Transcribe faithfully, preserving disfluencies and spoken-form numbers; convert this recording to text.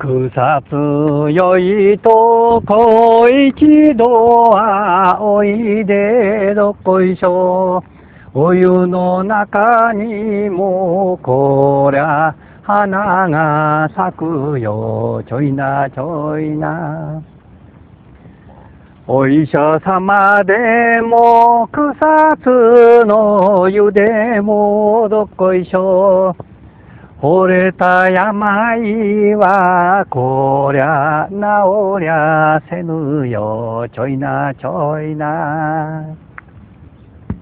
草強いとこ一度はおいでどっこいしょ。お湯の中にもこりゃ花が咲くよ。ちょいなちょいな。お医者様でも草津の湯でもどっこいしょ。惚れた病はこりゃ治りゃせぬよ。ちょいなちょいな。